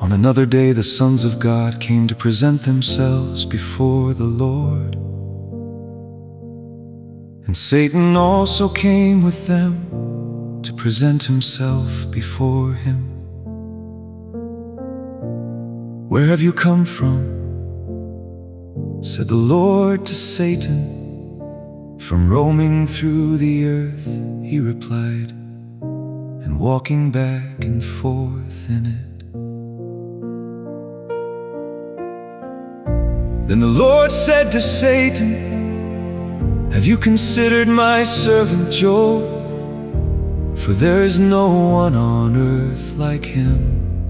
On another day the sons of God came to present themselves before the Lord. And Satan also came with them to present himself before him. "Where have you come from?" said the Lord to Satan. "From roaming through the earth," he replied, "and walking back and forth in it." Then the Lord said to Satan, "Have you considered my servant Job? For there is no one on earth like him,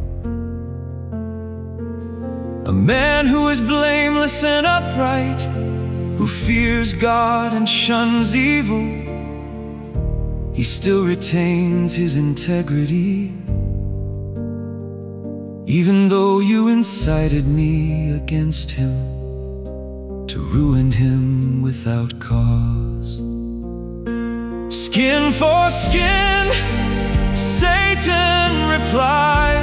a man who is blameless and upright, who fears God and shuns evil. He still retains his integrity, even though you incited me against him to ruin him without cause." "Skin for skin," Satan replied.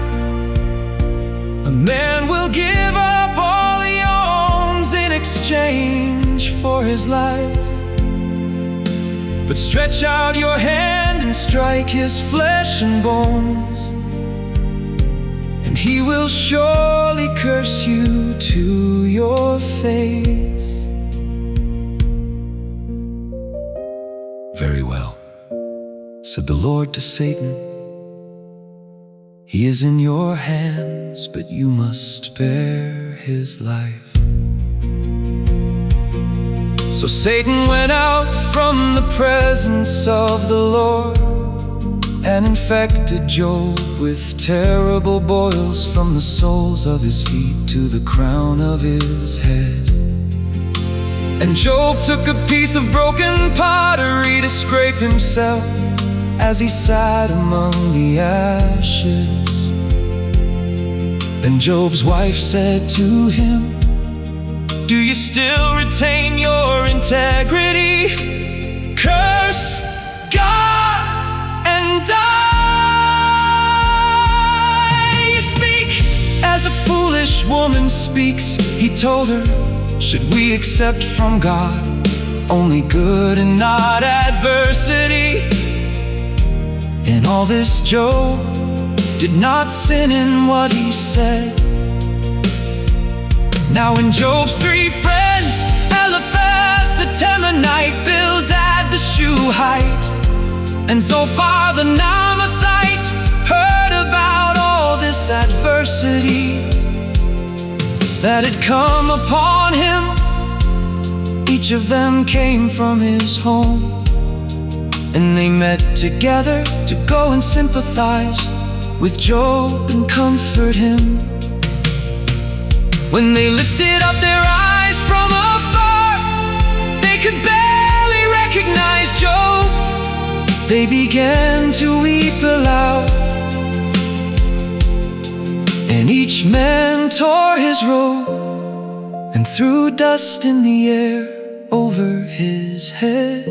"A man will give up all he owns in exchange for his life. But stretch out your hand and strike his flesh and bones, and he will surely curse you to your face." "Very well," said the Lord to Satan. "He is in your hands, but you must spare his life." So Satan went out from the presence of the Lord and infected Job with terrible boils from the soles of his feet to the crown of his head. And Job took a piece of broken pottery to scrape himself as he sat among the ashes. Then Job's wife said to him, "Do you still retain your integrity? Curse God and die." "You speak as a foolish woman speaks," he told her. "Should we accept from God only good and not adversity?" In all this, Job did not sin in what he said. Now when Job's three friends, Eliphaz the Temanite, Bildad the Shuhite, and Zophar the Naamathite heard about all this adversity that had come upon him, each of them came from his home, and they met together to go and sympathize with Job and comfort him. When they lifted up their eyes from afar, they could barely recognize Job. They began to weep aloud, and each man tore his robe and threw dust in the air over his head.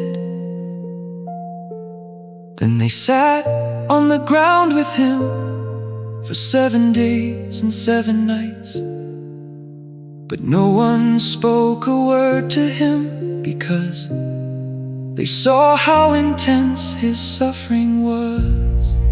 Then they sat on the ground with him for 7 days and 7 nights. But no one spoke a word to him, because they saw how intense his suffering was.